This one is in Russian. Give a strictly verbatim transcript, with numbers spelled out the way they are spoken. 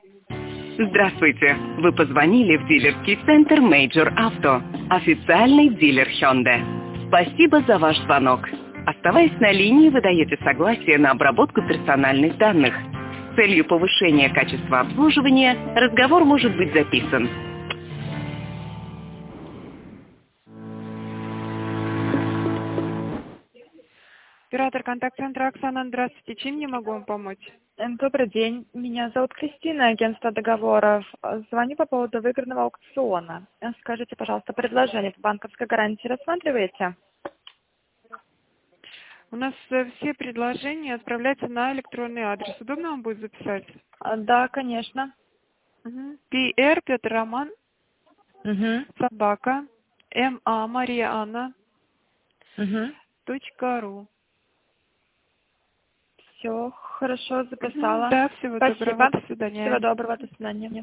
Здравствуйте! Вы позвонили в дилерский центр Major Auto, официальный дилер Hyundai. Спасибо за ваш звонок. Оставаясь на линии, вы даете согласие на обработку персональных данных. С целью повышения качества обслуживания разговор может быть записан. Оператор контакт-центра Оксана, здравствуйте. Чем я могу вам помочь? Добрый день, меня зовут Кристина, агентство договоров. Звоню по поводу выигранного аукциона. Скажите, пожалуйста, предложение по банковской гарантии рассматриваете? У нас э, все предложения отправляются на электронный адрес. Удобно вам будет записать? А, Да, конечно. Угу. пи эр Петр Роман, Угу. собака, эм а Мария Анна, Угу. точка ру. Все, хорошо, записала. Да, всего доброго, Спасибо. до свидания. Всего доброго, до свидания.